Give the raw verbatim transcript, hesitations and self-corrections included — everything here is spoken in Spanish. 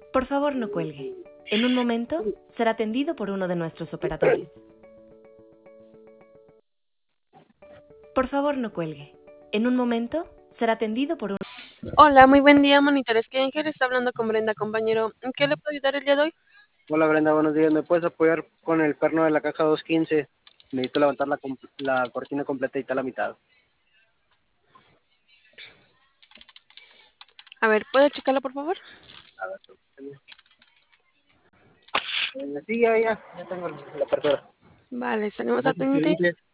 Por favor, no cuelgue. En un momento será atendido por uno de nuestros operadores. Por favor, no cuelgue. En un momento será atendido por un... Hola, muy buen día, monitores. ¿Qué Ángel está hablando con Brenda, compañero? ¿En qué le puedo ayudar el día de hoy? Hola Brenda, buenos días. ¿Me puedes apoyar con el perno de la caja doscientos quince? Necesito levantar la, la cortina completa y está a la mitad. A ver, ¿puede checarlo, por favor? A ver, eh, sí, ya, ya, ya tengo la apertura. Vale, salimos al pendiente.